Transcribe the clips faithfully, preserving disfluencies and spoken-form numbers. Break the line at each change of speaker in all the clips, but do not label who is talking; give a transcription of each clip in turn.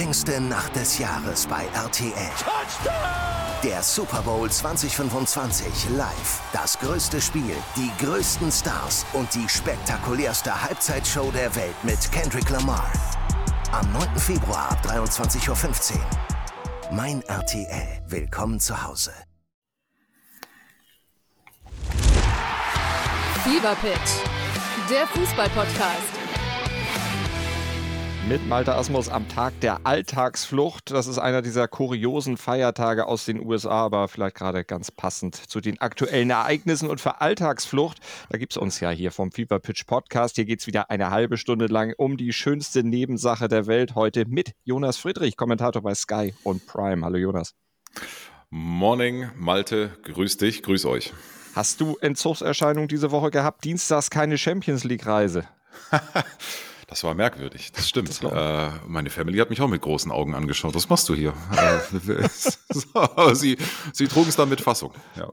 längste Nacht des Jahres bei R T L. Der Super Bowl zwanzig fünfundzwanzig live. Das größte Spiel, die größten Stars und die spektakulärste Halbzeitshow der Welt mit Kendrick Lamar. Am neunten Februar ab dreiundzwanzig Uhr fünfzehn. Mein R T L. Willkommen zu Hause.
Fever Pitch, der Fußball-Podcast.
Mit Malte Asmus am Tag der Alltagsflucht. Das ist einer dieser kuriosen Feiertage aus den U S A, aber vielleicht gerade ganz passend zu den aktuellen Ereignissen. Und für Alltagsflucht, da gibt es uns ja hier vom Fever Pitch Podcast. Hier geht es wieder eine halbe Stunde lang um die schönste Nebensache der Welt. Heute mit Jonas Friedrich, Kommentator bei Sky und Prime. Hallo Jonas.
Morning, Malte. Grüß dich, grüß euch.
Hast du Entzugserscheinungen diese Woche gehabt? Dienstags keine Champions-League-Reise.
Das war merkwürdig, das stimmt. Das äh, meine Family hat mich auch mit großen Augen angeschaut. Was machst du hier? so, sie, sie trugen es dann mit Fassung. Ja.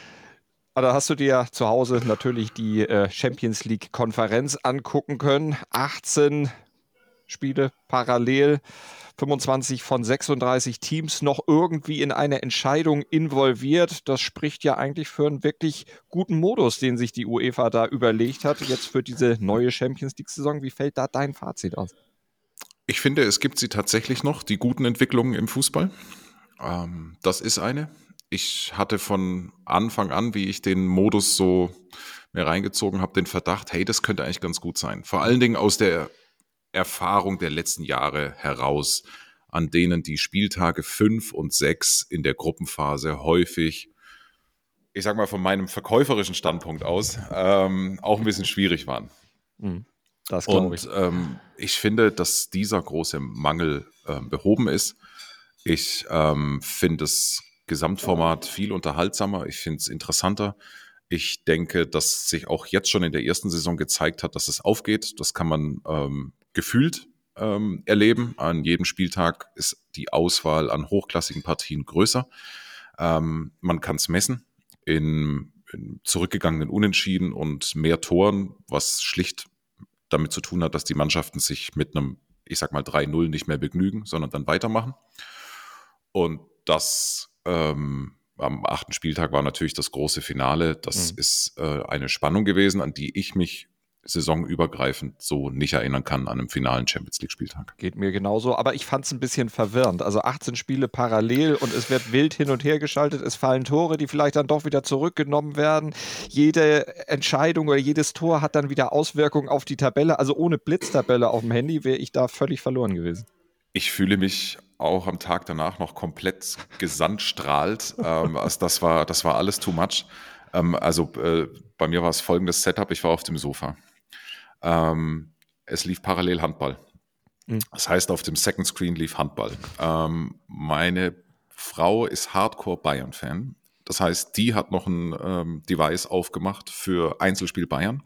Da hast du dir zu Hause natürlich die äh, Champions League-Konferenz angucken können. achtzehn Spiele parallel, fünfundzwanzig von sechsunddreißig Teams noch irgendwie in eine Entscheidung involviert. Das spricht ja eigentlich für einen wirklich guten Modus, den sich die UEFA da überlegt hat, jetzt für diese neue Champions-League-Saison. Wie fällt da dein Fazit aus?
Ich finde, es gibt sie tatsächlich noch, die guten Entwicklungen im Fußball. Ähm, das ist eine. Ich hatte von Anfang an, wie ich den Modus so mir reingezogen habe, den Verdacht, hey, das könnte eigentlich ganz gut sein. Vor allen Dingen aus der Erfahrung der letzten Jahre heraus, an denen die Spieltage fünf und sechs in der Gruppenphase häufig, ich sag mal von meinem verkäuferischen Standpunkt aus, ähm, auch ein bisschen schwierig waren.
Das glaube ich.
Und ähm, ich finde, dass dieser große Mangel äh, behoben ist. Ich ähm, finde das Gesamtformat viel unterhaltsamer, ich finde es interessanter. Ich denke, dass sich auch jetzt schon in der ersten Saison gezeigt hat, dass es aufgeht. Das kann man ähm, gefühlt ähm, erleben. An jedem Spieltag ist die Auswahl an hochklassigen Partien größer. Ähm, man kann es messen in, in zurückgegangenen Unentschieden und mehr Toren, was schlicht damit zu tun hat, dass die Mannschaften sich mit einem, ich sag mal, drei null nicht mehr begnügen, sondern dann weitermachen. Und das ähm, am achten Spieltag war natürlich das große Finale. Das mhm. ist äh, eine Spannung gewesen, an die ich mich saisonübergreifend so nicht erinnern kann an einem finalen Champions-League-Spieltag.
Geht mir genauso, aber ich fand es ein bisschen verwirrend. Also achtzehn Spiele parallel und es wird wild hin und her geschaltet. Es fallen Tore, die vielleicht dann doch wieder zurückgenommen werden. Jede Entscheidung oder jedes Tor hat dann wieder Auswirkungen auf die Tabelle. Also ohne Blitztabelle auf dem Handy wäre ich da völlig verloren gewesen.
Ich fühle mich auch am Tag danach noch komplett gesandstrahlt. ähm, also das war, das war alles too much. Ähm, also äh, bei mir war es folgendes Setup. Ich war auf dem Sofa. Ähm, es lief parallel Handball. Mhm. Das heißt, auf dem Second Screen lief Handball. Ähm, meine Frau ist Hardcore-Bayern-Fan. Das heißt, die hat noch ein ähm, Device aufgemacht für Einzelspiel Bayern.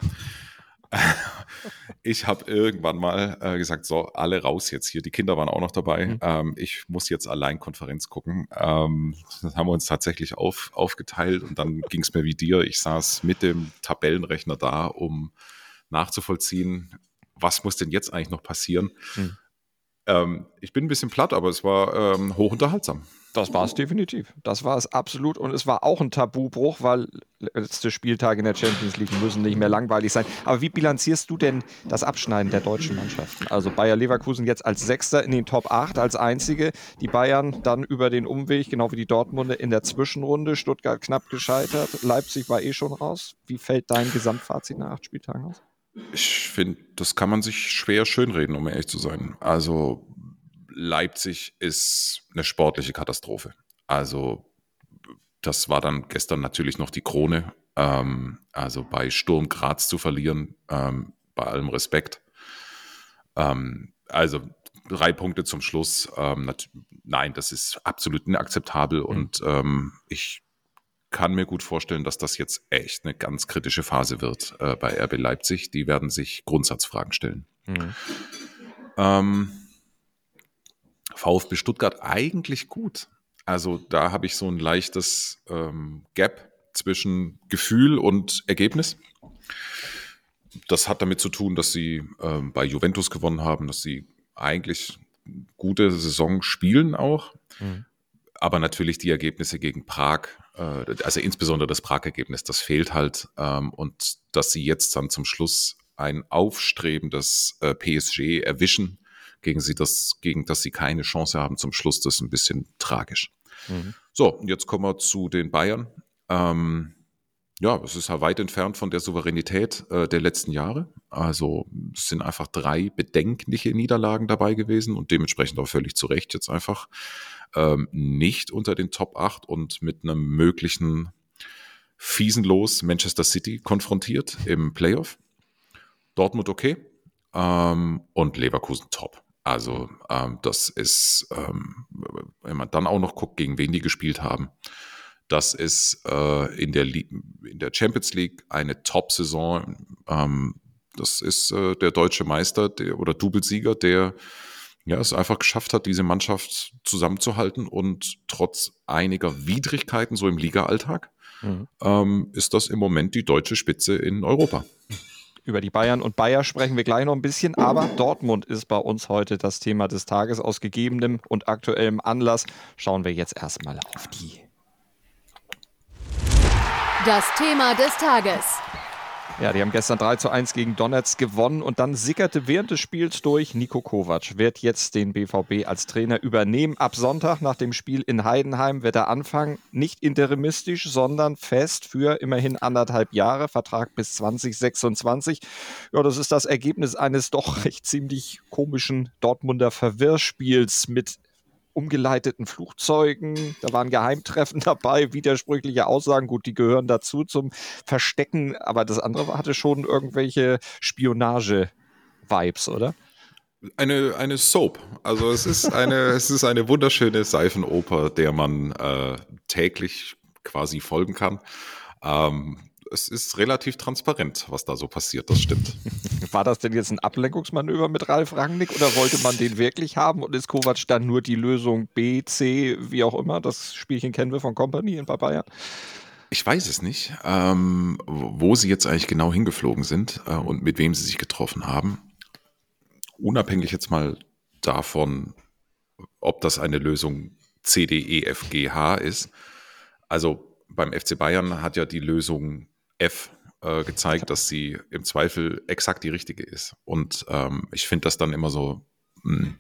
Ich habe irgendwann mal äh, gesagt, so, alle raus jetzt hier. Die Kinder waren auch noch dabei. Mhm. Ähm, ich muss jetzt allein Konferenz gucken. Ähm, das haben wir uns tatsächlich auf, aufgeteilt und dann ging es mir wie dir. Ich saß mit dem Tabellenrechner da, um nachzuvollziehen, was muss denn jetzt eigentlich noch passieren. Mhm. Ähm, ich bin ein bisschen platt, aber es war ähm, hochunterhaltsam.
Das war es definitiv. Das war es absolut. Und es war auch ein Tabubruch, weil letzte Spieltage in der Champions League müssen nicht mehr langweilig sein. Aber wie bilanzierst du denn das Abschneiden der deutschen Mannschaften? Also Bayer Leverkusen jetzt als Sechster in den Top acht als einzige. Die Bayern dann über den Umweg, genau wie die Dortmunder in der Zwischenrunde. Stuttgart knapp gescheitert. Leipzig war eh schon raus. Wie fällt dein Gesamtfazit nach acht Spieltagen aus?
Ich finde, das kann man sich schwer schönreden, um ehrlich zu sein. Also Leipzig ist eine sportliche Katastrophe. Also das war dann gestern natürlich noch die Krone. Ähm, also bei Sturm Graz zu verlieren, ähm, bei allem Respekt. Ähm, also drei Punkte zum Schluss. Ähm, nat- nein, das ist absolut inakzeptabel mhm. und ähm, ich kann mir gut vorstellen, dass das jetzt echt eine ganz kritische Phase wird äh, bei R B Leipzig. Die werden sich Grundsatzfragen stellen. Mhm. Ähm, VfB Stuttgart eigentlich gut. Also da habe ich so ein leichtes ähm, Gap zwischen Gefühl und Ergebnis. Das hat damit zu tun, dass sie ähm, bei Juventus gewonnen haben, dass sie eigentlich gute Saison spielen auch.
Mhm.
Aber natürlich die Ergebnisse gegen Prag, äh, also insbesondere das Prag-Ergebnis, das fehlt halt. Ähm, und dass sie jetzt dann zum Schluss ein aufstrebendes äh, P S G erwischen, gegen sie das, gegen das sie keine Chance haben zum Schluss, das ist ein bisschen tragisch.
Mhm.
So, und jetzt kommen wir zu den Bayern. Ähm, ja, es ist ja weit entfernt von der Souveränität äh, der letzten Jahre. Also es sind einfach drei bedenkliche Niederlagen dabei gewesen und dementsprechend auch völlig zu Recht jetzt einfach ähm, nicht unter den Top acht und mit einem möglichen fiesen Los Manchester City konfrontiert im Playoff. Dortmund okay ähm, und Leverkusen top. Also ähm, das ist, ähm, wenn man dann auch noch guckt, gegen wen die gespielt haben, das ist äh, in, der Li- in der Champions League eine Top-Saison. Ähm, das ist äh, der deutsche Meister der, oder Doublesieger, der ja, es einfach geschafft hat, diese Mannschaft zusammenzuhalten und trotz einiger Widrigkeiten so im Liga-Alltag
Mhm.
ähm, ist das im Moment die deutsche Spitze in Europa.
Über die Bayern und Bayer sprechen wir gleich noch ein bisschen, aber Dortmund ist bei uns heute das Thema des Tages. Aus gegebenem und aktuellem Anlass schauen wir jetzt erstmal auf die.
Das Thema des Tages.
Ja, die haben gestern drei zu eins gegen Donetsk gewonnen und dann sickerte während des Spiels durch, Niko Kovac wird jetzt den B V B als Trainer übernehmen. Ab Sonntag nach dem Spiel in Heidenheim wird er anfangen, nicht interimistisch, sondern fest für immerhin anderthalb Jahre, Vertrag bis zwanzig sechsundzwanzig. Ja, das ist das Ergebnis eines doch recht ziemlich komischen Dortmunder Verwirrspiels mit umgeleiteten Flugzeugen, da waren Geheimtreffen dabei, widersprüchliche Aussagen, gut, die gehören dazu zum Verstecken, aber das andere hatte schon irgendwelche Spionage-Vibes, oder?
Eine, eine Soap. Also es ist eine, es ist eine wunderschöne Seifenoper, der man äh, täglich quasi folgen kann. Ähm, es ist relativ transparent, was da so passiert, das stimmt.
War das denn jetzt ein Ablenkungsmanöver mit Ralf Rangnick oder wollte man den wirklich haben und ist Kovac dann nur die Lösung B, C, wie auch immer? Das Spielchen kennen wir von Company in Bayern.
Ich weiß es nicht, ähm, wo sie jetzt eigentlich genau hingeflogen sind äh, und mit wem sie sich getroffen haben. Unabhängig jetzt mal davon, ob das eine Lösung C, D, E, F, G, H ist. Also beim F C Bayern hat ja die Lösung F äh, gezeigt, dass sie im Zweifel exakt die richtige ist. Und ähm, ich finde das dann immer so mh,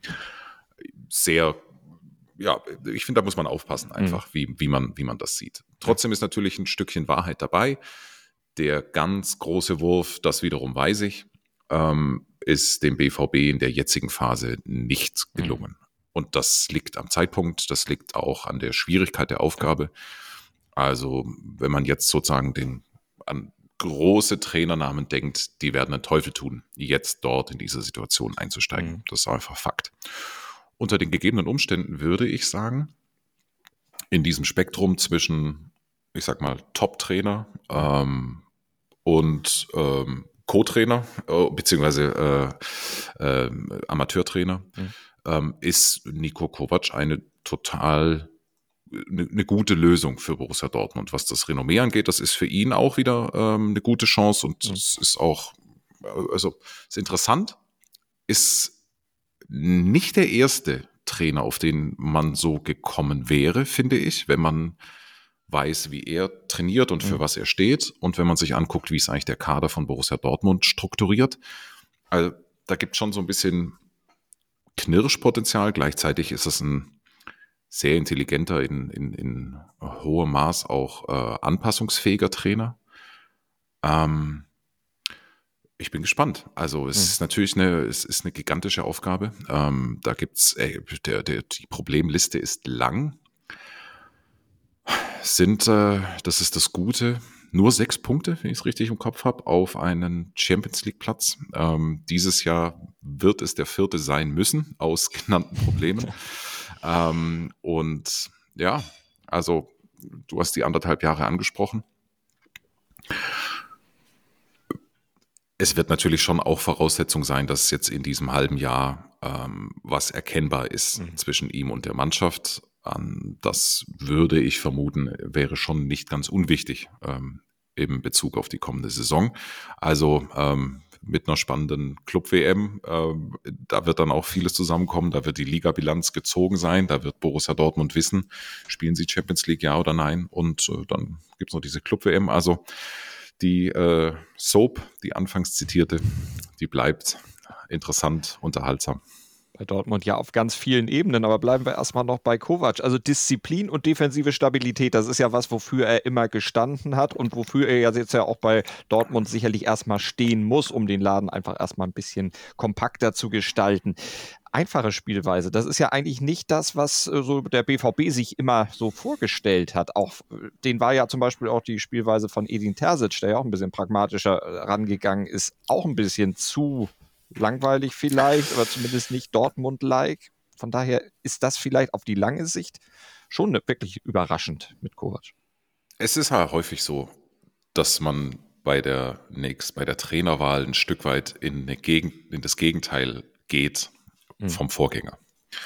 sehr, ja, ich finde, da muss man aufpassen einfach, mhm. wie, wie, man, wie man das sieht. Trotzdem ist natürlich ein Stückchen Wahrheit dabei. Der ganz große Wurf, das wiederum weiß ich, ähm, ist dem B V B in der jetzigen Phase nicht gelungen. Mhm. Und das liegt am Zeitpunkt, das liegt auch an der Schwierigkeit der Aufgabe. Also wenn man jetzt sozusagen den, an große Trainernamen denkt, die werden einen Teufel tun, jetzt dort in diese Situation einzusteigen. Mhm. Das ist einfach Fakt. Unter den gegebenen Umständen würde ich sagen, in diesem Spektrum zwischen, ich sag mal, Top-Trainer ähm, und ähm, Co-Trainer, äh, beziehungsweise äh, äh, Amateurtrainer, mhm. ähm, ist Niko Kovac eine total eine, eine gute Lösung für Borussia Dortmund. Was das Renommee angeht, das ist für ihn auch wieder ähm, eine gute Chance und mhm. es ist auch, also ist interessant, ist nicht der erste Trainer, auf den man so gekommen wäre, finde ich, wenn man weiß, wie er trainiert und für mhm. was er steht und wenn man sich anguckt, wie ist eigentlich der Kader von Borussia Dortmund strukturiert. Also da gibt es schon so ein bisschen Knirschpotenzial. Gleichzeitig ist es ein sehr intelligenter, in, in, in hohem Maß auch äh, anpassungsfähiger Trainer. Ähm, Ich bin gespannt. Also es mhm. ist natürlich eine, es ist eine gigantische Aufgabe. Ähm, da gibt's, äh, der, der, die Problemliste ist lang. Sind, äh, das ist das Gute, nur sechs Punkte, wenn ich es richtig im Kopf habe, auf einen Champions League Platz. Ähm, dieses Jahr wird es der vierte sein müssen, aus genannten Problemen. ähm, und ja, also du hast die anderthalb Jahre angesprochen. Es wird natürlich schon auch Voraussetzung sein, dass jetzt in diesem halben Jahr ähm, was erkennbar ist mhm. zwischen ihm und der Mannschaft. Ähm, das würde ich vermuten, wäre schon nicht ganz unwichtig ähm, im Bezug auf die kommende Saison. Also ähm, mit einer spannenden Club-W M. Ähm, da wird dann auch vieles zusammenkommen. Da wird die Ligabilanz gezogen sein. Da wird Borussia Dortmund wissen, spielen sie Champions League, ja oder nein. Und äh, dann gibt es noch diese Club-W M. Also die äh, Soap, die anfangs zitierte, die bleibt interessant, unterhaltsam.
Bei Dortmund ja auf ganz vielen Ebenen, aber bleiben wir erstmal noch bei Kovac. Also Disziplin und defensive Stabilität, das ist ja was, wofür er immer gestanden hat und wofür er jetzt ja auch bei Dortmund sicherlich erstmal stehen muss, um den Laden einfach erstmal ein bisschen kompakter zu gestalten. Einfache Spielweise, das ist ja eigentlich nicht das, was äh, so der B V B sich immer so vorgestellt hat. Auch äh, den war ja zum Beispiel auch die Spielweise von Edin Terzic, der ja auch ein bisschen pragmatischer äh, rangegangen ist, auch ein bisschen zu langweilig vielleicht, aber zumindest nicht Dortmund-like. Von daher ist das vielleicht auf die lange Sicht schon wirklich überraschend mit Kovac.
Es ist halt häufig so, dass man bei der nächst, bei der Trainerwahl ein Stück weit in, eine Gegend, in das Gegenteil geht mhm. vom Vorgänger.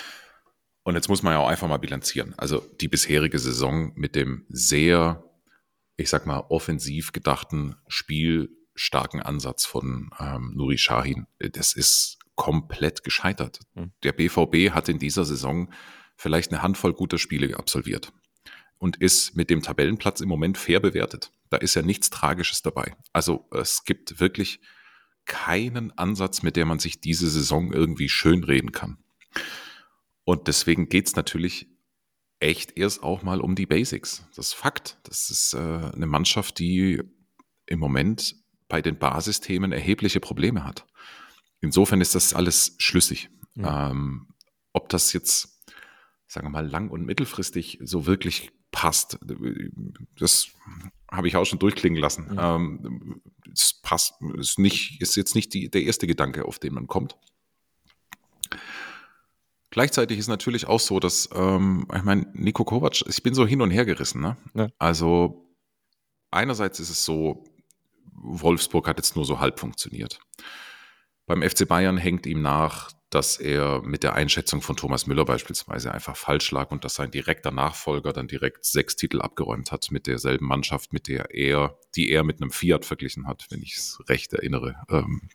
Und jetzt muss man ja auch einfach mal bilanzieren. Also die bisherige Saison mit dem sehr, ich sag mal, offensiv gedachten Spiel starken Ansatz von ähm, Nuri Sahin. Das ist komplett gescheitert. Mhm. Der B V B hat in dieser Saison vielleicht eine Handvoll guter Spiele absolviert und ist mit dem Tabellenplatz im Moment fair bewertet. Da ist ja nichts Tragisches dabei. Also es gibt wirklich keinen Ansatz, mit dem man sich diese Saison irgendwie schönreden kann. Und deswegen geht es natürlich echt erst auch mal um die Basics. Das ist Fakt. Das ist äh, eine Mannschaft, die im Moment bei den Basisthemen erhebliche Probleme hat. Insofern ist das alles schlüssig. Ja. Ähm, ob das jetzt, sagen wir mal, lang- und mittelfristig so wirklich passt, das habe ich auch schon durchklingen lassen. Ja. Ähm, es passt, ist, nicht, ist jetzt nicht die, der erste Gedanke, auf den man kommt. Gleichzeitig ist natürlich auch so, dass, ähm, ich meine, Niko Kovac, ich bin so hin und her gerissen. Ne? Ja. Also einerseits ist es so, Wolfsburg hat jetzt nur so halb funktioniert. Beim F C Bayern hängt ihm nach, dass er mit der Einschätzung von Thomas Müller beispielsweise einfach falsch lag und dass sein direkter Nachfolger dann direkt sechs Titel abgeräumt hat mit derselben Mannschaft, mit der er, die er mit einem Fiat verglichen hat, wenn ich es recht erinnere. Ähm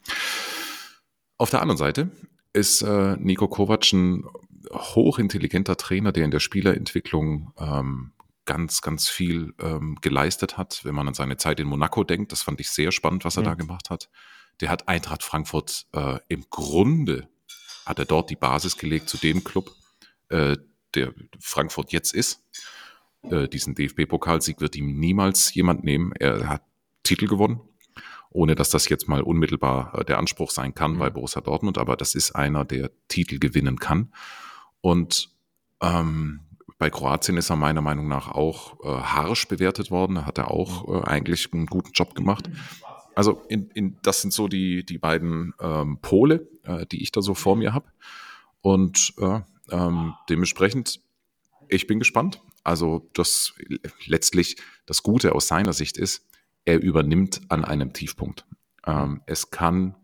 Auf der anderen Seite ist äh, Niko Kovac ein hochintelligenter Trainer, der in der Spielerentwicklung ähm, ganz, ganz viel ähm, geleistet hat, wenn man an seine Zeit in Monaco denkt. Das fand ich sehr spannend, was er mhm. da gemacht hat. Der hat Eintracht Frankfurt äh, im Grunde, hat er dort die Basis gelegt zu dem Club, äh, der Frankfurt jetzt ist. Äh, diesen D F B-Pokalsieg wird ihm niemals jemand nehmen. Er hat Titel gewonnen, ohne dass das jetzt mal unmittelbar äh, der Anspruch sein kann mhm. bei Borussia Dortmund, aber das ist einer, der Titel gewinnen kann. Und ähm, bei Kroatien ist er meiner Meinung nach auch äh, harsch bewertet worden. Da hat er auch äh, eigentlich einen guten Job gemacht. Also in, in, das sind so die, die beiden ähm, Pole, äh, die ich da so vor mir habe. Und äh, ähm, dementsprechend, ich bin gespannt. Also das letztlich das Gute aus seiner Sicht ist, er übernimmt an einem Tiefpunkt. Ähm, es kann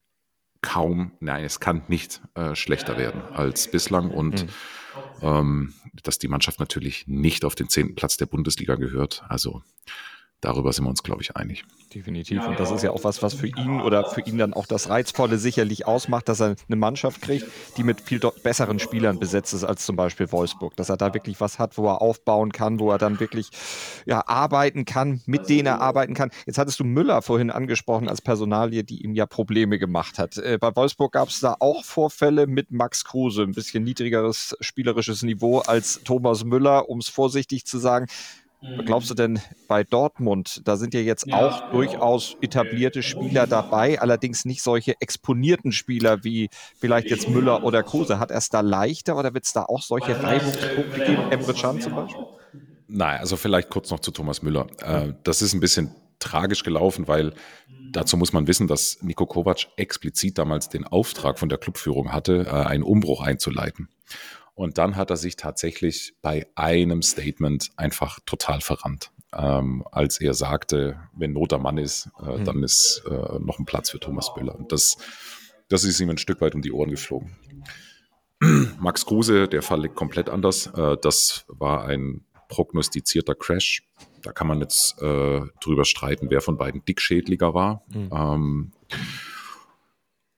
kaum, nein, es kann nicht äh, schlechter werden als bislang und mhm. ähm, dass die Mannschaft natürlich nicht auf den zehnten Platz der Bundesliga gehört. Also darüber sind wir uns, glaube ich, einig.
Definitiv. Und das ist ja auch was, was für ihn oder für ihn dann auch das Reizvolle sicherlich ausmacht, dass er eine Mannschaft kriegt, die mit viel besseren Spielern besetzt ist als zum Beispiel Wolfsburg. Dass er da wirklich was hat, wo er aufbauen kann, wo er dann wirklich ja, arbeiten kann, mit denen er arbeiten kann. Jetzt hattest du Müller vorhin angesprochen als Personalie, die ihm ja Probleme gemacht hat. Äh, bei Wolfsburg gab es da auch Vorfälle mit Max Kruse, ein bisschen niedrigeres spielerisches Niveau als Thomas Müller, um es vorsichtig zu sagen. Glaubst du denn bei Dortmund, da sind ja jetzt ja, auch ja, durchaus etablierte Spieler dabei, allerdings nicht solche exponierten Spieler wie vielleicht jetzt Müller oder Kruse. Hat er es da leichter oder wird es da auch solche Reibungspunkte geben? Emre Can zum Beispiel?
Nein, also vielleicht kurz noch zu Thomas Müller. Äh, das ist ein bisschen tragisch gelaufen, weil dazu muss man wissen, dass Niko Kovac explizit damals den Auftrag von der Clubführung hatte, äh, einen Umbruch einzuleiten. Und dann hat er sich tatsächlich bei einem Statement einfach total verrannt. Ähm, als er sagte, wenn Not am Mann ist, äh, mhm. dann ist äh, noch ein Platz für Thomas Müller. Und das, das ist ihm ein Stück weit um die Ohren geflogen. Max Kruse, der Fall liegt komplett anders. Äh, das war ein prognostizierter Crash. Da kann man jetzt äh, drüber streiten, wer von beiden Dickschädliger war. Mhm. Ähm,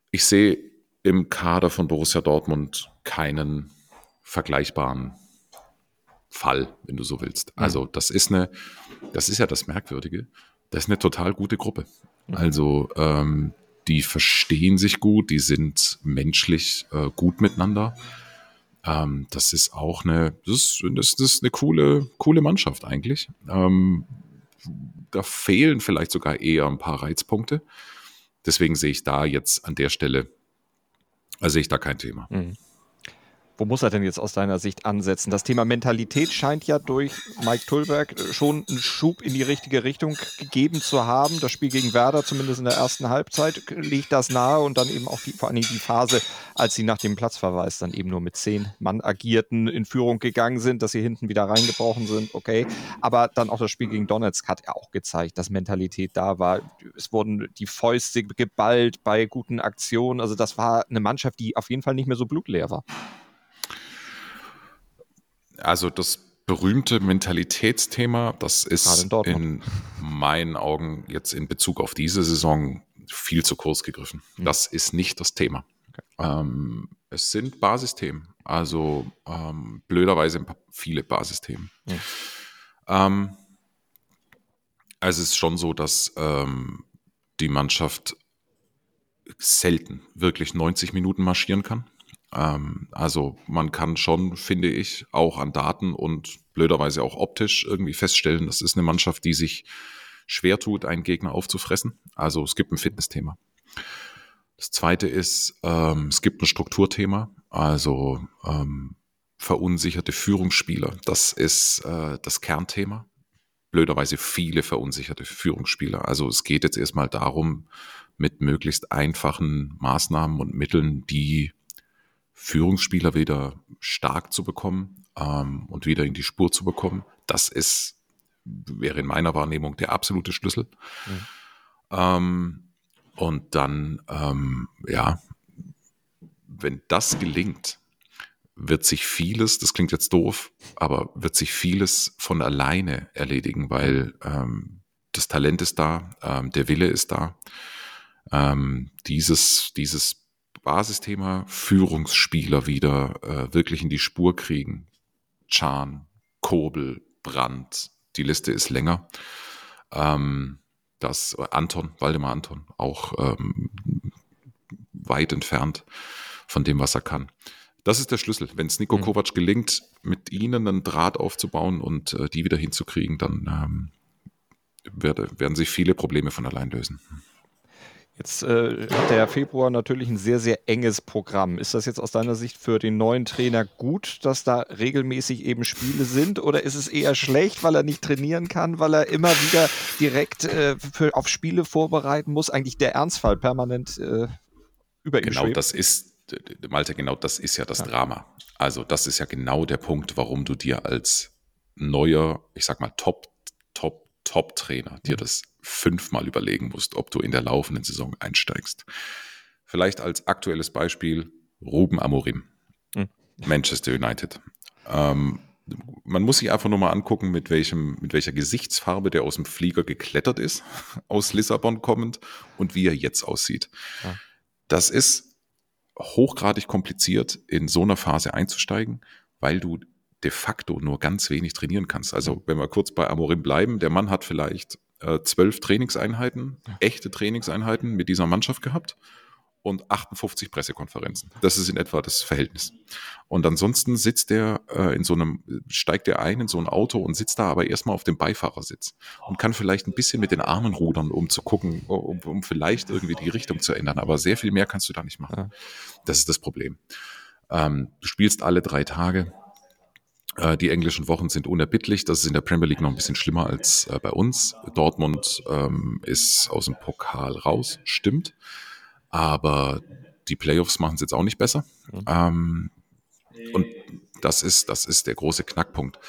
Ich sehe im Kader von Borussia Dortmund keinen vergleichbaren Fall, wenn du so willst. Also das ist eine, das ist ja das Merkwürdige, das ist eine total gute Gruppe. Also ähm, die verstehen sich gut, die sind menschlich äh, gut miteinander. Ähm, das ist auch eine, das ist, das ist eine coole, coole Mannschaft eigentlich. Ähm, da fehlen vielleicht sogar eher ein paar Reizpunkte. Deswegen sehe ich da jetzt an der Stelle, also sehe ich da kein Thema.
Mhm. Wo muss er denn jetzt aus deiner Sicht ansetzen? Das Thema Mentalität scheint ja durch Mike Tullberg schon einen Schub in die richtige Richtung gegeben zu haben. Das Spiel gegen Werder, zumindest in der ersten Halbzeit, legt das nahe und dann eben auch die, vor allem die Phase, als sie nach dem Platzverweis dann eben nur mit zehn Mann agierten, in Führung gegangen sind, dass sie hinten wieder reingebrochen sind, okay. Aber dann auch das Spiel gegen Donetsk hat ja auch gezeigt, dass Mentalität da war. Es wurden die Fäuste geballt bei guten Aktionen. Also das war eine Mannschaft, die auf jeden Fall nicht mehr so blutleer war.
Also das berühmte Mentalitätsthema, das ist
in,
in meinen Augen jetzt in Bezug auf diese Saison viel zu kurz gegriffen. Mhm. Das ist nicht das Thema. Okay. Ähm, es sind Basisthemen, also ähm, blöderweise viele Basisthemen. Mhm. Ähm, also es ist schon so, dass ähm, die Mannschaft selten wirklich neunzig Minuten marschieren kann. Also man kann schon, finde ich, auch an Daten und blöderweise auch optisch irgendwie feststellen, das ist eine Mannschaft, die sich schwer tut, einen Gegner aufzufressen. Also es gibt ein Fitnessthema. Das zweite ist, ähm, es gibt ein Strukturthema, also ähm, verunsicherte Führungsspieler. Das ist äh, das Kernthema. Blöderweise viele verunsicherte Führungsspieler. Also es geht jetzt erstmal darum, mit möglichst einfachen Maßnahmen und Mitteln, die Führungsspieler wieder stark zu bekommen ähm, und wieder in die Spur zu bekommen. Das ist, wäre in meiner Wahrnehmung der absolute Schlüssel. Mhm. Ähm, und dann, ähm, ja, wenn das gelingt, wird sich vieles, das klingt jetzt doof, aber wird sich vieles von alleine erledigen, weil ähm, das Talent ist da, ähm, der Wille ist da. Ähm, dieses, dieses Basisthema Führungsspieler wieder äh, wirklich in die Spur kriegen. Can, Kobel, Brandt, die Liste ist länger. Ähm, das Anton, Waldemar Anton, auch ähm, weit entfernt von dem, was er kann. Das ist der Schlüssel. Wenn es Niko mhm. Kovac gelingt, mit ihnen einen Draht aufzubauen und äh, die wieder hinzukriegen, dann ähm, werde, werden sich viele Probleme von allein lösen.
Jetzt äh, hat der Februar natürlich ein sehr, sehr enges Programm. Ist das jetzt aus deiner Sicht für den neuen Trainer gut, dass da regelmäßig eben Spiele sind? Oder ist es eher schlecht, weil er nicht trainieren kann, weil er immer wieder direkt äh, für, auf Spiele vorbereiten muss? Eigentlich der Ernstfall permanent äh, über ihm
Genau,
schwebt.
das ist, Malte, genau das ist ja das ja. Drama. Also das ist ja genau der Punkt, warum du dir als neuer, ich sag mal Top, Top, Top-Trainer mhm. dir das fünfmal überlegen musst, ob du in der laufenden Saison einsteigst. Vielleicht als aktuelles Beispiel Ruben Amorim, mhm. Manchester United. Ähm, man muss sich einfach nur mal angucken, mit, welchem, mit welcher Gesichtsfarbe der aus dem Flieger geklettert ist, aus Lissabon kommend, und wie er jetzt aussieht. Ja. Das ist hochgradig kompliziert, in so einer Phase einzusteigen, weil du de facto nur ganz wenig trainieren kannst. Also wenn wir kurz bei Amorim bleiben, der Mann hat vielleicht äh, zwölf Trainingseinheiten, ja. echte Trainingseinheiten mit dieser Mannschaft gehabt und achtundfünfzig Pressekonferenzen. Das ist in etwa das Verhältnis. Und ansonsten sitzt er äh, in so einem, steigt er ein in so ein Auto und sitzt da aber erstmal auf dem Beifahrersitz und kann vielleicht ein bisschen mit den Armen rudern, um zu gucken, um, um vielleicht irgendwie die Richtung zu ändern. Aber sehr viel mehr kannst du da nicht machen. Ja. Das ist das Problem. Ähm, du spielst alle drei Tage. Die englischen Wochen sind unerbittlich. Das ist in der Premier League noch ein bisschen schlimmer als äh, bei uns. Dortmund ähm, ist aus dem Pokal raus, stimmt. Aber die Playoffs machen es jetzt auch nicht besser. Mhm. Ähm, und das ist, das ist der große Knackpunkt,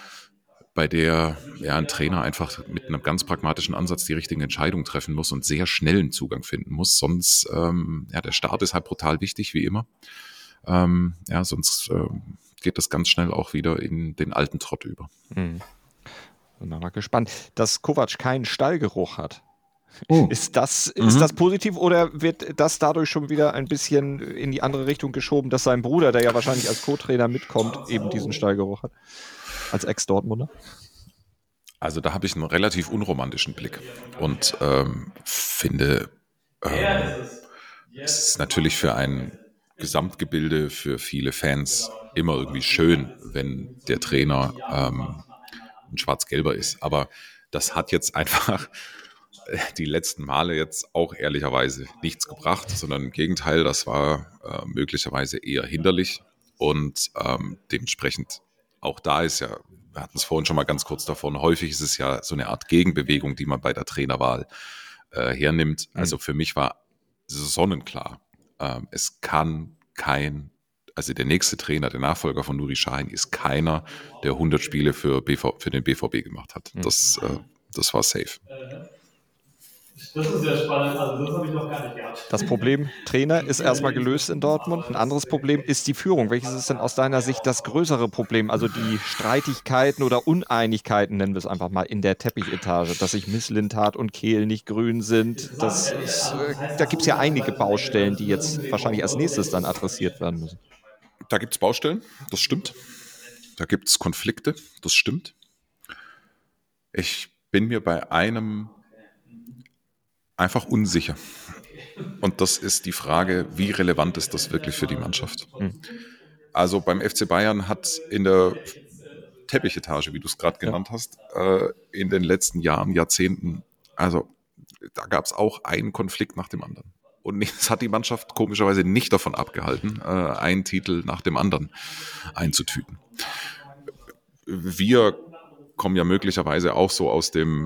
bei der ja, ein Trainer einfach mit einem ganz pragmatischen Ansatz die richtigen Entscheidungen treffen muss und sehr schnellen Zugang finden muss. Sonst, ähm, ja, der Start ist halt brutal wichtig, wie immer. Ähm, ja, sonst ähm, geht das ganz schnell auch wieder in den alten Trott über.
Mhm. Bin mal gespannt. Dass Kovac keinen Stallgeruch hat, Oh. Ist das, ist mhm. das positiv oder wird das dadurch schon wieder ein bisschen in die andere Richtung geschoben, dass sein Bruder, der ja wahrscheinlich als Co-Trainer mitkommt, eben diesen Stallgeruch hat? Als Ex-Dortmunder?
Also da habe ich einen relativ unromantischen Blick und ähm, finde, ähm, es ist natürlich für ein Gesamtgebilde, für viele Fans immer irgendwie schön, wenn der Trainer ähm, ein Schwarz-Gelber ist. Aber das hat jetzt einfach die letzten Male jetzt auch ehrlicherweise nichts gebracht, sondern im Gegenteil, das war äh, möglicherweise eher hinderlich und ähm, dementsprechend auch da ist ja, wir hatten es vorhin schon mal ganz kurz davon, häufig ist es ja so eine Art Gegenbewegung, die man bei der Trainerwahl äh, hernimmt. Mhm. Also für mich war sonnenklar, ähm, es kann kein, also der nächste Trainer, der Nachfolger von Nuri Sahin ist keiner, der hundert Spiele für, B V, für den B V B gemacht hat. Mhm. Das, äh, das war safe.
Das ist sehr spannend, also das habe ich noch gar nicht gehabt.
Das Problem Trainer ist erstmal gelöst in Dortmund. Ein anderes Problem ist die Führung. Welches ist denn aus deiner Sicht das größere Problem? Also die Streitigkeiten oder Uneinigkeiten, nennen wir es einfach mal, in der Teppichetage, dass sich Mislintat und Kehl nicht grün sind. Das ist, da gibt es ja einige Baustellen, die jetzt wahrscheinlich als nächstes dann adressiert werden müssen.
Da gibt es Baustellen, das stimmt. Da gibt es Konflikte, das stimmt. Ich bin mir bei einem einfach unsicher. Und das ist die Frage, wie relevant ist das wirklich für die Mannschaft? Mhm. Also beim F C Bayern hat in der Teppichetage, wie du es gerade genannt ja. hast, äh, in den letzten Jahren, Jahrzehnten, also da gab es auch einen Konflikt nach dem anderen. Und es hat die Mannschaft komischerweise nicht davon abgehalten, äh, einen Titel nach dem anderen einzutüten. Wir kommen ja möglicherweise auch so aus dem,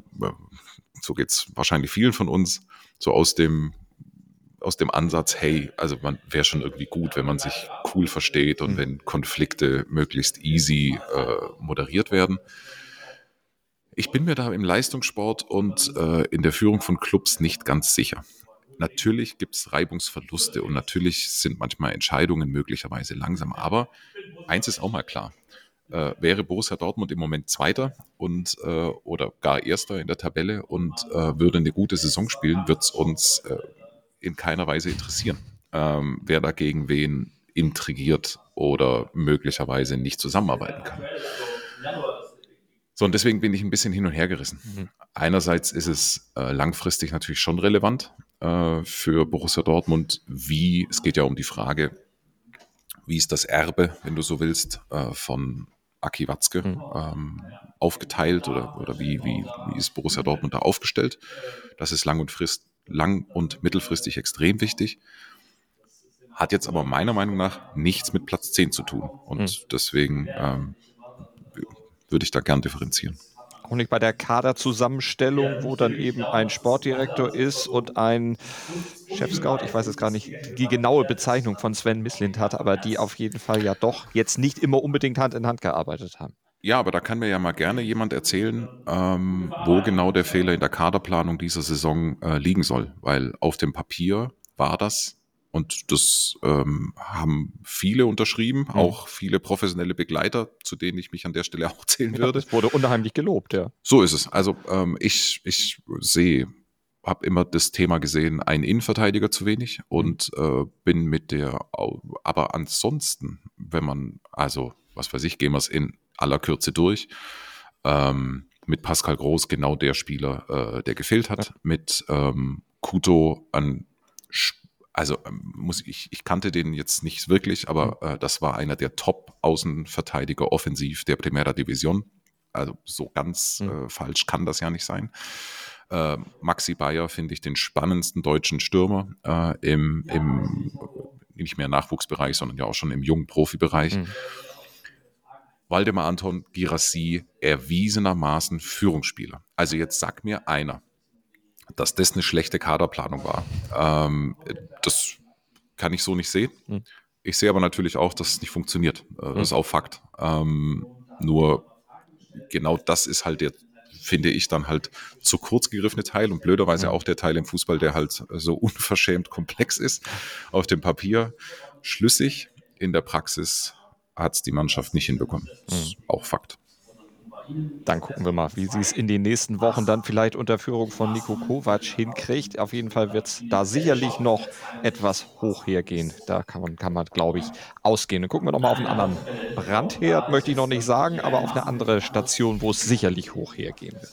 so geht es wahrscheinlich vielen von uns, so aus dem, aus dem Ansatz, hey, also man wäre schon irgendwie gut, wenn man sich cool versteht und mhm. wenn Konflikte möglichst easy äh, moderiert werden. Ich bin mir da im Leistungssport und äh, in der Führung von Clubs nicht ganz sicher. Natürlich gibt es Reibungsverluste und natürlich sind manchmal Entscheidungen möglicherweise langsam, aber eins ist auch mal klar. Äh, wäre Borussia Dortmund im Moment Zweiter und äh, oder gar Erster in der Tabelle und äh, würde eine gute Saison spielen, wird es uns äh, in keiner Weise interessieren, ähm, wer dagegen wen intrigiert oder möglicherweise nicht zusammenarbeiten kann. So, und deswegen bin ich ein bisschen hin und her gerissen. Mhm. Einerseits ist es äh, langfristig natürlich schon relevant äh, für Borussia Dortmund, wie, es geht ja um die Frage, wie ist das Erbe, wenn du so willst, äh, von Aki Watzke mhm. ähm, aufgeteilt oder, oder wie, wie, wie ist Borussia Dortmund da aufgestellt? Das ist lang und, frist, lang und mittelfristig extrem wichtig. Hat jetzt aber meiner Meinung nach nichts mit Platz zehn zu tun. Und mhm. deswegen ähm, würde ich da gern differenzieren.
Auch nicht bei der Kaderzusammenstellung, wo dann eben ein Sportdirektor ist und ein Chefscout, ich weiß jetzt gar nicht die genaue Bezeichnung von Sven Mislintat, aber die auf jeden Fall ja doch jetzt nicht immer unbedingt Hand in Hand gearbeitet haben.
Ja, aber da kann mir ja mal gerne jemand erzählen, ähm, wo genau der Fehler in der Kaderplanung dieser Saison äh, liegen soll. Weil auf dem Papier war das, und das ähm, haben viele unterschrieben, mhm. auch viele professionelle Begleiter, zu denen ich mich an der Stelle auch zählen
ja,
würde.
Das wurde unheimlich gelobt, ja.
So ist es. Also ähm, ich, ich sehe, habe immer das Thema gesehen, ein Innenverteidiger zu wenig und äh, bin mit der, aber ansonsten, wenn man, also was weiß ich, gehen wir es in aller Kürze durch, ähm, mit Pascal Groß genau der Spieler, äh, der gefehlt hat, ja. mit ähm, Kuto an Also muss ich, ich kannte den jetzt nicht wirklich, aber äh, das war einer der Top-Außenverteidiger offensiv der Primera Division. Also so ganz mhm. äh, falsch kann das ja nicht sein. Äh, Maxi Bayer finde ich den spannendsten deutschen Stürmer äh, im, im nicht mehr Nachwuchsbereich, sondern ja auch schon im jungen Profibereich. Mhm. Waldemar Anton Girassi, erwiesenermaßen Führungsspieler. Also jetzt sag mir einer, dass das eine schlechte Kaderplanung war. Ähm, das kann ich so nicht sehen. Hm. Ich sehe aber natürlich auch, dass es nicht funktioniert. Äh, das hm. ist auch Fakt. Ähm, nur genau das ist halt der, finde ich, dann halt zu kurz gegriffene Teil und blöderweise hm. auch der Teil im Fußball, der halt so unverschämt komplex ist. Auf dem Papier schlüssig, in der Praxis hat es die Mannschaft nicht hinbekommen. Das ist hm. auch Fakt.
Dann gucken wir mal, wie sie es in den nächsten Wochen dann vielleicht unter Führung von Niko Kovac hinkriegt. Auf jeden Fall wird es da sicherlich noch etwas hoch hergehen. Da kann man, kann man glaube ich, ausgehen. Dann gucken wir nochmal auf einen anderen Brandherd, möchte ich noch nicht sagen, aber auf eine andere Station, wo es sicherlich hoch hergehen wird.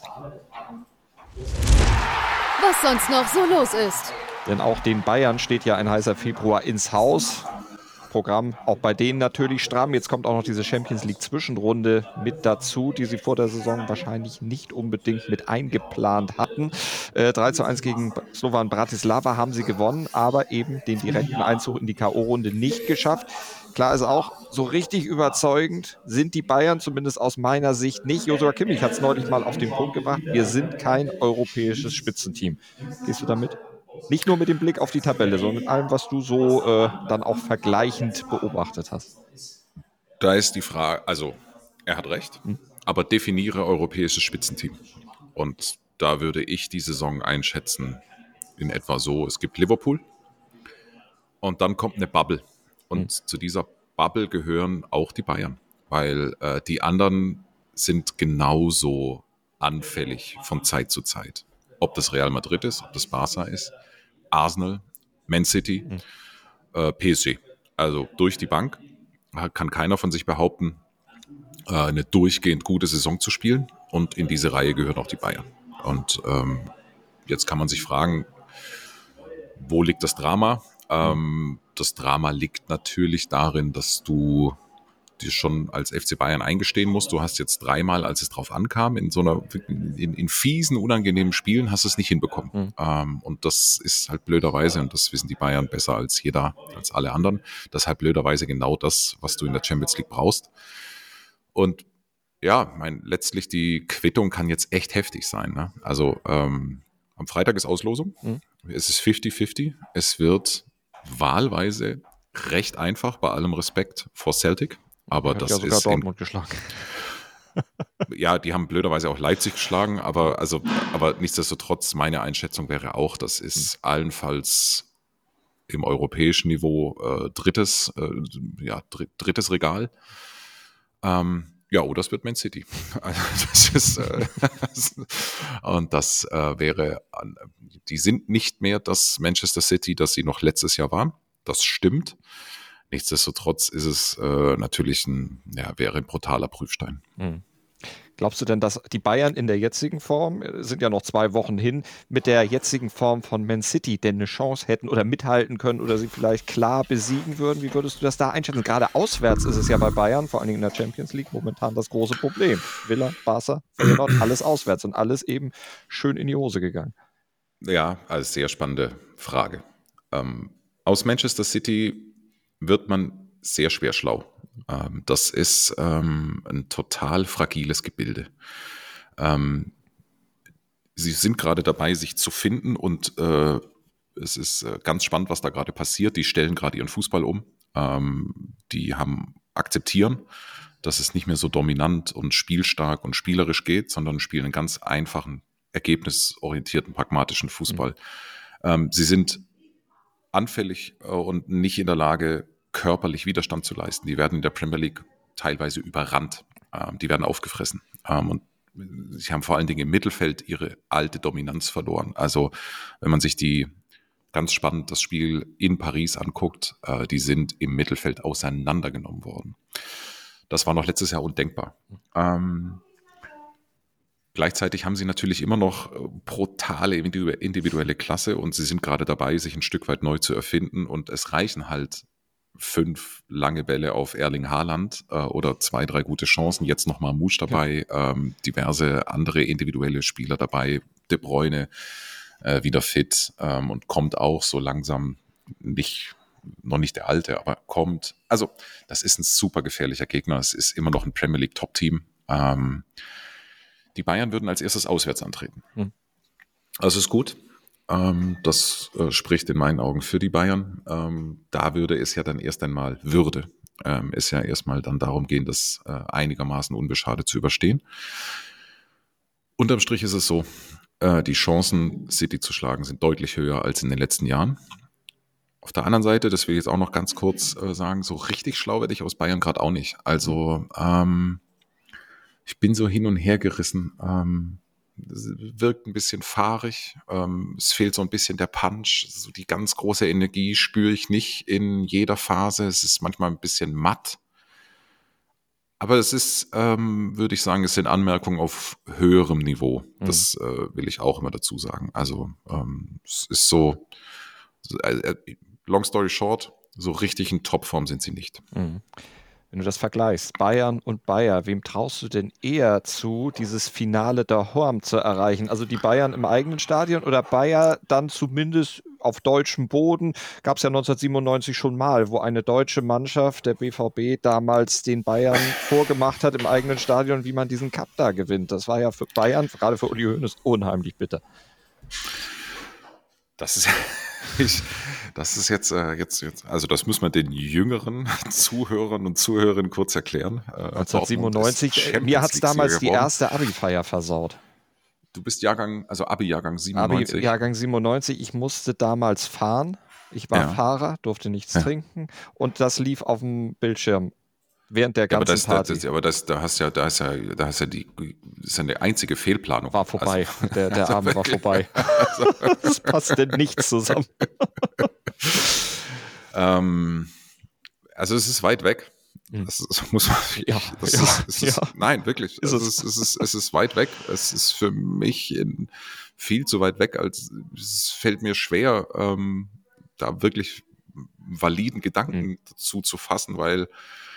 Was sonst noch so los ist.
Denn auch den Bayern steht ja ein heißer Februar ins Haus. Programm auch bei denen natürlich stramm. Jetzt kommt auch noch diese Champions League Zwischenrunde mit dazu, die sie vor der Saison wahrscheinlich nicht unbedingt mit eingeplant hatten. Äh, drei zu eins gegen Slovan Bratislava haben sie gewonnen, aber eben den direkten Einzug in die K O-Runde nicht geschafft. Klar ist auch, so richtig überzeugend sind die Bayern, zumindest aus meiner Sicht nicht. Joshua Kimmich hat es neulich mal auf den Punkt gebracht. Wir sind kein europäisches Spitzenteam. Gehst du damit? Nicht nur mit dem Blick auf die Tabelle, sondern mit allem, was du so äh, dann auch vergleichend beobachtet hast.
Da ist die Frage, also er hat recht, hm. aber definiere europäisches Spitzenteam. Und da würde ich die Saison einschätzen in etwa so, es gibt Liverpool und dann kommt eine Bubble. Und hm. zu dieser Bubble gehören auch die Bayern, weil äh, die anderen sind genauso anfällig von Zeit zu Zeit. Ob das Real Madrid ist, ob das Barca ist, Arsenal, Man City, mhm. äh, P S G. Also durch die Bank kann keiner von sich behaupten, äh, eine durchgehend gute Saison zu spielen. Und in diese Reihe gehören auch die Bayern. Und ähm, jetzt kann man sich fragen, wo liegt das Drama? Ähm, das Drama liegt natürlich darin, dass du dir schon als F C Bayern eingestehen musst. Du hast jetzt dreimal, als es drauf ankam, in so einer, in, in fiesen, unangenehmen Spielen, hast du es nicht hinbekommen. Mhm. Ähm, und das ist halt blöderweise, und das wissen die Bayern besser als jeder, als alle anderen, das ist halt blöderweise genau das, was du in der Champions League brauchst. Und ja, mein, letztlich die Quittung kann jetzt echt heftig sein. Ne? Also ähm, am Freitag ist Auslosung. Mhm. Es ist fünfzig fünfzig. Es wird wahlweise recht einfach, bei allem Respekt vor Celtic. Aber das
ja sogar
ist
Dortmund in, geschlagen.
Ja, die haben blöderweise auch Leipzig geschlagen, aber, also, aber nichtsdestotrotz, meine Einschätzung wäre auch, das ist mhm. allenfalls im europäischen Niveau äh, drittes, äh, ja, dr- drittes Regal. Ähm, ja, oder es wird Man City. Also das ist, äh, und das äh, wäre, die sind nicht mehr das Manchester City, das sie noch letztes Jahr waren. Das stimmt. Nichtsdestotrotz ist es äh, natürlich ein, ja, wäre ein brutaler Prüfstein.
Mhm. Glaubst du denn, dass die Bayern in der jetzigen Form, sind ja noch zwei Wochen hin, mit der jetzigen Form von Man City denn eine Chance hätten oder mithalten können oder sie vielleicht klar besiegen würden? Wie würdest du das da einschätzen? Gerade auswärts ist es ja bei Bayern, vor allen Dingen in der Champions League, momentan das große Problem. Villa, Barca, Feyenoord, alles auswärts und alles eben schön in die Hose gegangen.
Ja, also sehr spannende Frage. Ähm, aus Manchester City wird man sehr schwer schlau. Ähm, das ist ähm, ein total fragiles Gebilde. Ähm, sie sind gerade dabei, sich zu finden und äh, es ist äh, ganz spannend, was da gerade passiert. Die stellen gerade ihren Fußball um. Ähm, die haben akzeptieren, dass es nicht mehr so dominant und spielstark und spielerisch geht, sondern spielen einen ganz einfachen, ergebnisorientierten, pragmatischen Fußball. Mhm. Ähm, sie sind anfällig äh, und nicht in der Lage, körperlich Widerstand zu leisten. Die werden in der Premier League teilweise überrannt. Ähm, die werden aufgefressen. Ähm, und sie haben vor allen Dingen im Mittelfeld ihre alte Dominanz verloren. Also wenn man sich die, ganz spannend, das Spiel in Paris anguckt, äh, die sind im Mittelfeld auseinandergenommen worden. Das war noch letztes Jahr undenkbar. Ähm, Gleichzeitig haben sie natürlich immer noch brutale individuelle Klasse und sie sind gerade dabei, sich ein Stück weit neu zu erfinden und es reichen halt fünf lange Bälle auf Erling Haaland äh, oder zwei, drei gute Chancen. Jetzt nochmal Musch dabei, ja. ähm, diverse andere individuelle Spieler dabei, De Bruyne äh, wieder fit ähm, und kommt auch so langsam nicht, noch nicht der Alte, aber kommt. Also das ist ein super gefährlicher Gegner. Es ist immer noch ein Premier League Top-Team. Ähm, Die Bayern würden als erstes auswärts antreten. Hm. Das ist gut. Ähm, das äh, spricht in meinen Augen für die Bayern. Ähm, da würde es ja dann erst einmal, würde ähm, es ja erstmal dann darum gehen, das äh, einigermaßen unbeschadet zu überstehen. Unterm Strich ist es so, äh, die Chancen, City zu schlagen, sind deutlich höher als in den letzten Jahren. Auf der anderen Seite, das will ich jetzt auch noch ganz kurz äh, sagen, so richtig schlau werde ich aus Bayern gerade auch nicht. Also, ähm, ich bin so hin und her gerissen. Ähm, es wirkt ein bisschen fahrig. Ähm, es fehlt so ein bisschen der Punch. So die ganz große Energie spüre ich nicht in jeder Phase. Es ist manchmal ein bisschen matt. Aber es ist, ähm, würde ich sagen, es sind Anmerkungen auf höherem Niveau. Das äh, will ich auch immer dazu sagen. Also ähm, es ist so, äh, long story short, so richtig in Topform sind sie nicht.
Mhm. Wenn du das vergleichst, Bayern und Bayer, wem traust du denn eher zu, dieses Finale daheim zu erreichen? Also die Bayern im eigenen Stadion oder Bayer dann zumindest auf deutschem Boden? Gab es ja neunzehnhundertsiebenundneunzig schon mal, wo eine deutsche Mannschaft, der B V B, damals den Bayern vorgemacht hat im eigenen Stadion, wie man diesen Cup da gewinnt. Das war ja für Bayern, gerade für Uli Hoeneß, unheimlich bitter.
Das ist, ich, das ist jetzt, äh, jetzt, jetzt, also das muss man den jüngeren Zuhörern und Zuhörerinnen kurz erklären. Äh,
neunzehnhundertsiebenundneunzig, mir hat es damals die erste Abi-Feier versaut.
Du bist Jahrgang, also Abi-Jahrgang siebenundneunzig.
Abi-Jahrgang siebenundneunzig, ich musste damals fahren. Ich war
Ja.
Fahrer, durfte nichts
Ja.
trinken und das lief auf dem Bildschirm während der ganzen
aber das,
Party.
das, aber das, da hast ja, da hast ja, da hast ja die, das ist ja eine einzige Fehlplanung.
War vorbei.
Also,
der der
also
Abend war
wirklich.
vorbei. Das passte nichts zusammen.
ähm, also es ist weit weg. Das, ist, das muss man.
Ja,
das
ja,
ist, es ist,
ja.
Nein, wirklich.
Ist
es,
es.
ist, es, ist, es ist weit weg. Es ist für mich in, viel zu weit weg, als es fällt mir schwer, ähm, da wirklich validen Gedanken
Mhm.
dazu zu fassen, weil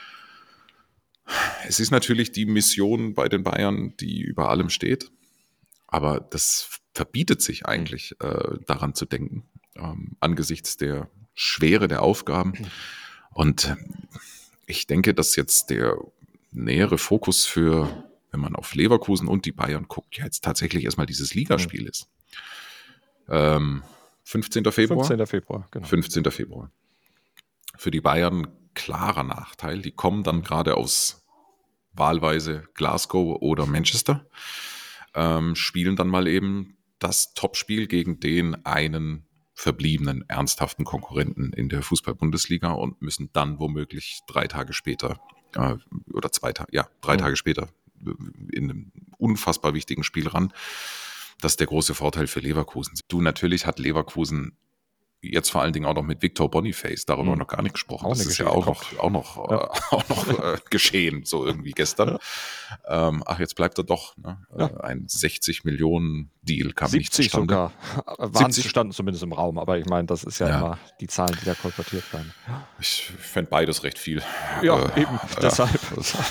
es ist natürlich die Mission bei den Bayern, die über allem steht, aber das verbietet sich eigentlich, äh, daran zu denken, ähm, angesichts der Schwere der Aufgaben. Und ich denke, dass jetzt der nähere Fokus für, wenn man auf Leverkusen und die Bayern guckt, ja jetzt tatsächlich erstmal dieses Ligaspiel ist. Ähm, fünfzehnten Februar?
fünfzehnten Februar, genau.
fünfzehnten Februar. Für die Bayern klarer Nachteil. Die kommen dann gerade aus wahlweise Glasgow oder Manchester, ähm, spielen dann mal eben das Topspiel gegen den einen verbliebenen ernsthaften Konkurrenten in der Fußball-Bundesliga und müssen dann womöglich drei Tage später äh, oder zwei Tage, ja, drei
Mhm.
Tage später in einem unfassbar wichtigen Spiel ran. Das ist der große Vorteil für Leverkusen. Du, natürlich hat Leverkusen jetzt vor allen Dingen auch noch mit Victor Boniface, darüber
Mhm.
haben wir noch gar nicht gesprochen.
Auch
das
eine
ist ja
Geschichte.
auch noch, auch noch,
Ja.
äh, auch noch äh, geschehen, so irgendwie gestern. Ähm, ach, jetzt bleibt er doch. Ne?
Ja.
Äh, ein sechzig Millionen Deal kam nicht
siebzig
zustande.
sogar. Waren
siebzig?
standen zumindest im Raum, aber ich meine, das ist ja,
Ja.
immer die Zahlen, die da kolportiert werden.
Ich fände beides recht viel.
Ja,
Äh,
eben, deshalb.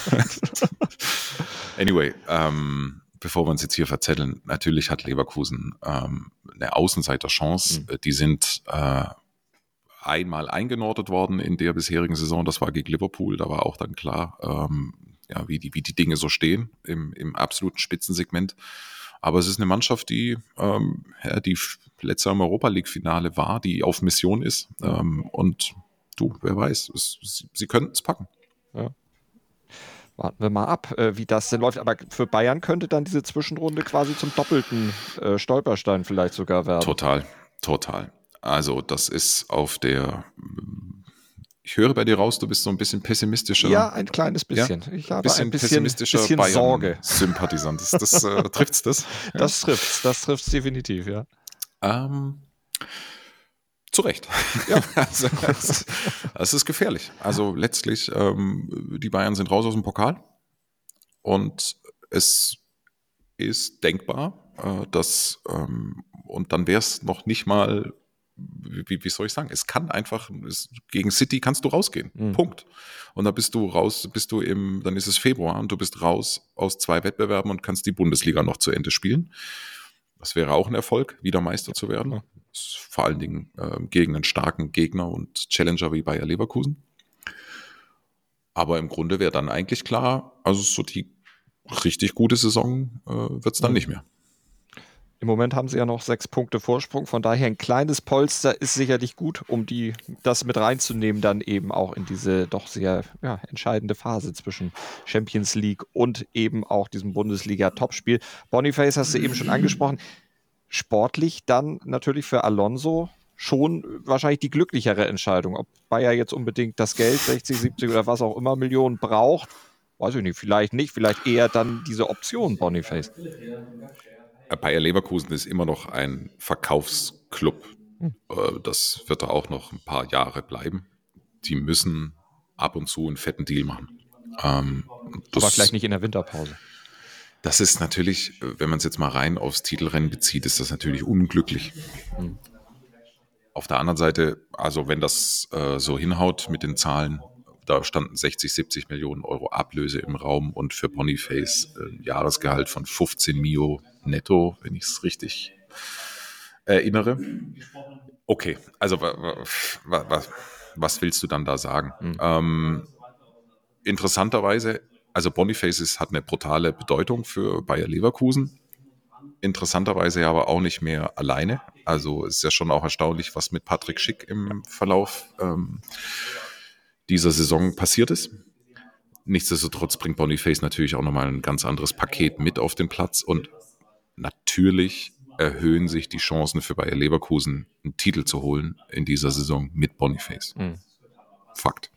Anyway, ähm, bevor wir uns jetzt hier verzetteln, natürlich hat Leverkusen ähm, eine Außenseiterchance.
Mhm.
Die sind äh, einmal eingenordet worden in der bisherigen Saison. Das war gegen Liverpool. Da war auch dann klar, ähm, ja, wie die, wie die Dinge so stehen im, im absoluten Spitzensegment. Aber es ist eine Mannschaft, die, ähm, ja, die letzte im Europa-League-Finale war, die auf Mission ist. Ähm, und du, wer weiß, es, sie, sie könnten es packen.
Warten wir mal ab, äh, wie das denn läuft. Aber für Bayern könnte dann diese Zwischenrunde quasi zum doppelten äh, Stolperstein vielleicht sogar werden.
Total, total. Also das ist auf der, ich höre bei dir raus, du bist so ein bisschen pessimistischer.
Ja, ein kleines bisschen.
Ja?
Ich habe
bisschen
ein bisschen,
pessimistischer
bisschen Sorge.
Bayern-Sympathisant. Das, das äh, trifft's das? Ja.
Das trifft's, das trifft's definitiv, ja.
Ähm, zu Recht.
Ja.
also, es, es ist gefährlich. Also letztlich, ähm, die Bayern sind raus aus dem Pokal und es ist denkbar, äh, dass, ähm, und dann wäre es noch nicht mal, wie, wie soll ich sagen, es kann einfach, es, gegen City kannst du rausgehen.
Mhm.
Punkt. Und da bist du raus, bist du im, dann ist es Februar und du bist raus aus zwei Wettbewerben und kannst die Bundesliga noch zu Ende spielen. Das wäre auch ein Erfolg, wieder Meister zu werden.
Ja.
Vor allen Dingen äh, gegen einen starken Gegner und Challenger wie Bayer Leverkusen. Aber im Grunde wäre dann eigentlich klar, also so die richtig gute Saison äh, wird es dann
Mhm.
nicht mehr.
Im Moment haben sie ja noch sechs Punkte Vorsprung, von daher ein kleines Polster ist sicherlich gut, um die, das mit reinzunehmen, dann eben auch in diese doch sehr ja, entscheidende Phase zwischen Champions League und eben auch diesem Bundesliga-Topspiel. Boniface hast du eben schon angesprochen. Sportlich dann natürlich für Alonso schon wahrscheinlich die glücklichere Entscheidung. Ob Bayer jetzt unbedingt das Geld, sechzig, siebzig oder was auch immer Millionen braucht, weiß ich nicht, vielleicht nicht, vielleicht eher dann diese Option Boniface.
Bayer Leverkusen ist immer noch ein Verkaufsclub. Hm. Das wird da auch noch ein paar Jahre bleiben. Die müssen ab und zu einen fetten Deal machen. Ähm, das,
Aber vielleicht nicht in der Winterpause.
Das ist natürlich, wenn man es jetzt mal rein aufs Titelrennen bezieht, ist das natürlich unglücklich. Hm. Auf der anderen Seite, also wenn das äh, so hinhaut mit den Zahlen, da standen sechzig, siebzig Millionen Euro Ablöse im Raum und für Boniface ein Jahresgehalt von fünfzehn Mio netto, wenn ich es richtig erinnere. Okay, also was, was, was willst du dann da sagen? Mhm. Ähm, interessanterweise, also Boniface ist, hat eine brutale Bedeutung für Bayer Leverkusen. Interessanterweise aber auch nicht mehr alleine. Also ist ja schon auch erstaunlich, was mit Patrick Schick im Verlauf ähm, dieser Saison passiert ist. Nichtsdestotrotz bringt Boniface natürlich auch nochmal ein ganz anderes Paket mit auf den Platz und natürlich erhöhen sich die Chancen für Bayer Leverkusen, einen Titel zu holen in dieser Saison mit Boniface. Mhm. Fakt.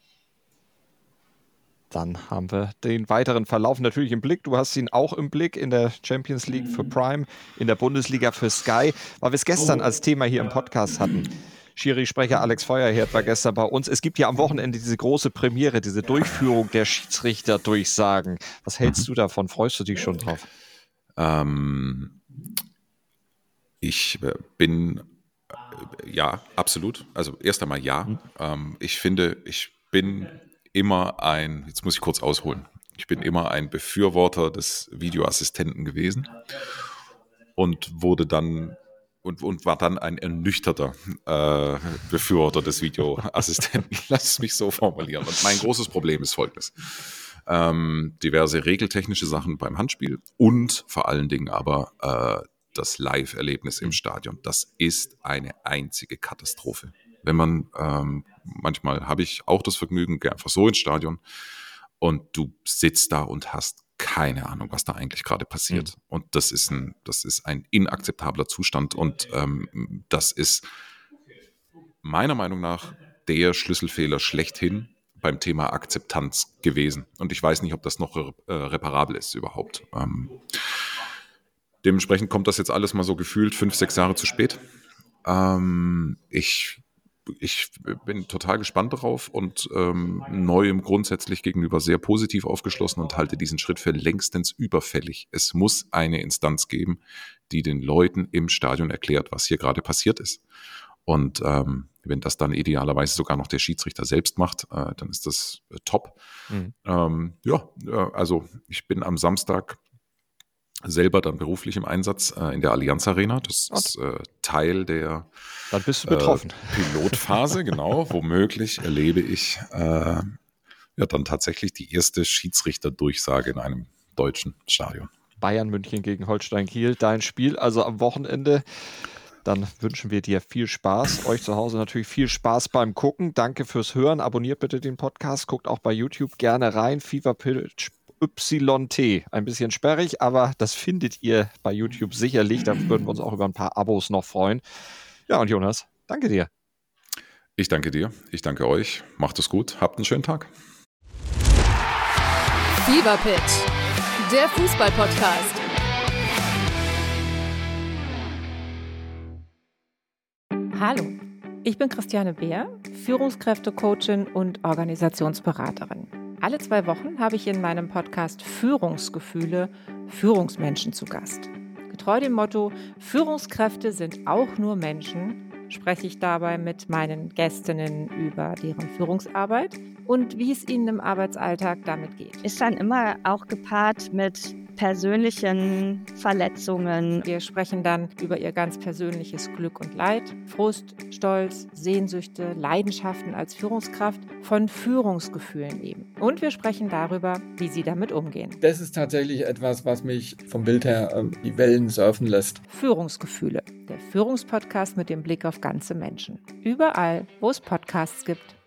Dann haben wir den weiteren Verlauf natürlich im Blick. Du hast ihn auch im Blick in der Champions League für Prime, in der Bundesliga für Sky, weil wir es gestern als Thema hier im Podcast hatten. Schiri-Sprecher Alex Feuerherd war gestern bei uns. Es gibt ja am Wochenende diese große Premiere, diese Durchführung der Schiedsrichter-Durchsagen. Was hältst du davon? Freust du dich schon drauf?
Ähm, ich bin, äh, ja, absolut. Also erst einmal ja. Mhm. Ähm, ich finde, ich bin immer ein, jetzt muss ich kurz ausholen, ich bin immer ein Befürworter des Videoassistenten gewesen und wurde dann und, und war dann ein ernüchterter äh, Befürworter des Videoassistenten. Lass es mich so formulieren. Und mein großes Problem ist folgendes. Ähm, diverse regeltechnische Sachen beim Handspiel und vor allen Dingen aber äh, das Live-Erlebnis im Stadion. Das ist eine einzige Katastrophe. Wenn man, ähm, manchmal habe ich auch das Vergnügen, gehe einfach so ins Stadion und du sitzt da und hast keine Ahnung, was da eigentlich gerade passiert. Mhm. Und das ist ein, das ist ein inakzeptabler Zustand und ähm, das ist meiner Meinung nach der Schlüsselfehler schlechthin beim Thema Akzeptanz gewesen. Und ich weiß nicht, ob das noch äh, reparabel ist überhaupt. Ähm, dementsprechend kommt das jetzt alles mal so gefühlt fünf, sechs Jahre zu spät. Ähm, ich Ich bin total gespannt darauf und ähm, Neuem grundsätzlich gegenüber sehr positiv aufgeschlossen und halte diesen Schritt für längstens überfällig. Es muss eine Instanz geben, die den Leuten im Stadion erklärt, was hier gerade passiert ist. Und ähm, wenn das dann idealerweise sogar noch der Schiedsrichter selbst macht, äh, dann ist das äh, top. Mhm. Ähm, ja, äh, also ich bin am Samstag selber dann beruflich im Einsatz äh, in der Allianz Arena. Das okay. ist äh, Teil der
dann bist du betroffen.
Äh, Pilotphase, genau. Womöglich erlebe ich äh, ja dann tatsächlich die erste Schiedsrichterdurchsage in einem deutschen Stadion.
Bayern München gegen Holstein Kiel, dein Spiel also am Wochenende. Dann wünschen wir dir viel Spaß. Euch zu Hause natürlich viel Spaß beim Gucken. Danke fürs Hören. Abonniert bitte den Podcast. Guckt auch bei YouTube gerne rein. Fever Pitch Y T. Ein bisschen sperrig, aber das findet ihr bei YouTube sicherlich. Da würden wir uns auch über ein paar Abos noch freuen. Ja, und Jonas, danke dir.
Ich danke dir. Ich danke euch. Macht es gut. Habt einen schönen Tag.
Fever Pitch, der Fußball-Podcast.
Hallo, ich bin Christiane Beer, Führungskräfte-Coachin und Organisationsberaterin. Alle zwei Wochen habe ich in meinem Podcast Führungsgefühle Führungsmenschen zu Gast. Getreu dem Motto, Führungskräfte sind auch nur Menschen, spreche ich dabei mit meinen Gästinnen über deren Führungsarbeit und wie es ihnen im Arbeitsalltag damit geht.
Ist dann immer auch gepaart mit persönlichen Verletzungen.
Wir sprechen dann über ihr ganz persönliches Glück und Leid, Frust, Stolz, Sehnsüchte, Leidenschaften als Führungskraft, von Führungsgefühlen eben. Und wir sprechen darüber, wie sie damit umgehen.
Das ist tatsächlich etwas, was mich vom Bild her äh, die Wellen surfen lässt.
Führungsgefühle, der Führungspodcast mit dem Blick auf ganze Menschen. Überall, wo es Podcasts gibt.